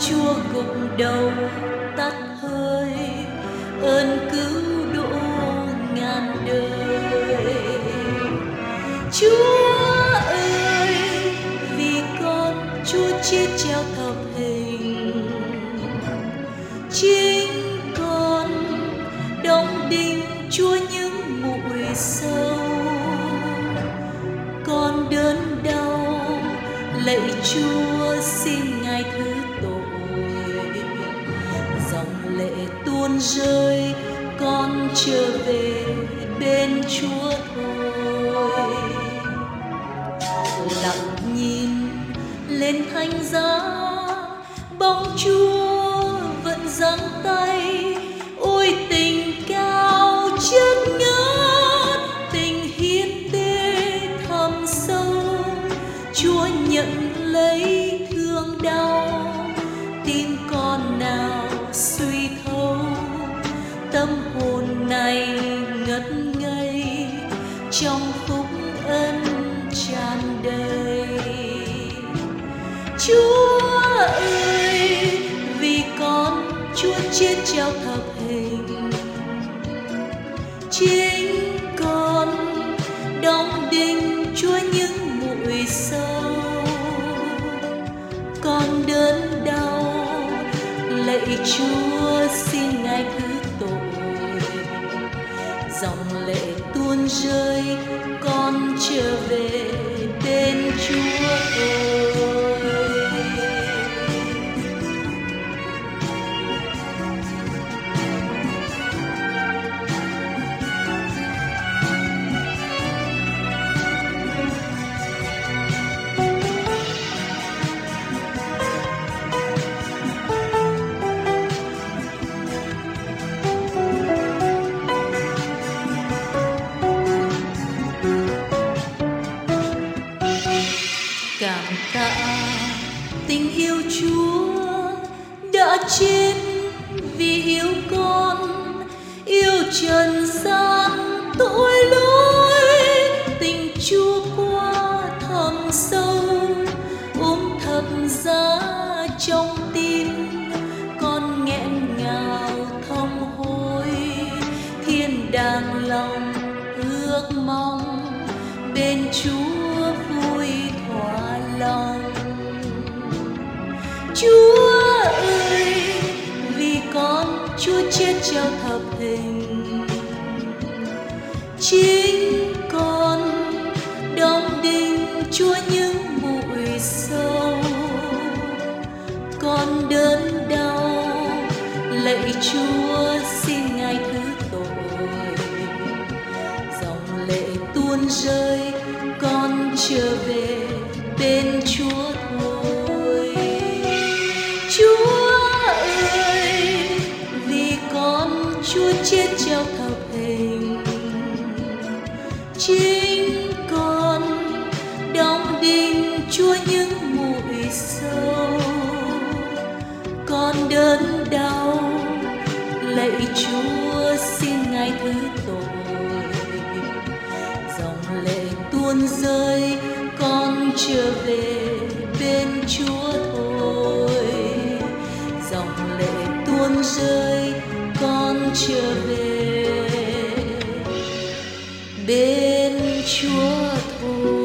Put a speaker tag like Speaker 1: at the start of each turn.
Speaker 1: Chúa gục đầu tắt hơi, ơn cứu độ ngàn đời. Chúa ơi, vì con Chúa chết treo thập hình, chính con đóng đinh Chúa những mũi sâu. Con đớn đau lạy Chúa xin Ngài thứ tội, dòng lệ tuôn rơi con trở về bên Chúa thôi. Lặng nhìn lên thánh giá, bóng Chúa vẫn giang tay. Ôi tình cao chất ngất, tình hiến tế thầm sâu. Chúa nhận lấy thương đau, tim con nào suy thấu. Tâm hồn này ngất ngây trong phúc ân tràn đầy. Chúa ơi, vì con Chúa chết treo thập hình, chính con đóng đinh Chúa những mũi sâu. Con đớn đau lạy Chúa xin Ngài thứ tội, dòng lệ tuôn rơi con trở về bên Chúa thôi. Cảm tạ tình yêu Chúa đã chết vì yêu con, yêu trần gian tội lỗi. Tình Chúa quá thẳm sâu, thập giá trong tim con nghẹn ngào thông hối. Thiên đàng lòng ước mong bên Chúa vui thỏa lòng. Chúa ơi, vì con Chúa chết treo thập hình, chính con đóng đinh Chúa những mũi sâu. Con đớn đau lạy Chúa xin Ngài thứ tội, dòng lệ tuôn rơi con trở về bên Chúa thôi. Chúa ơi, vì con Chúa chết treo thập hình, chính con đóng đinh Chúa những mũi sâu. Con đớn đau lạy Chúa xin Ngài thứ tội, dòng lệ tuôn rơi con trở về bên Chúa thôi. Dòng lệ tuôn rơi con trở về bên Chúa thôi.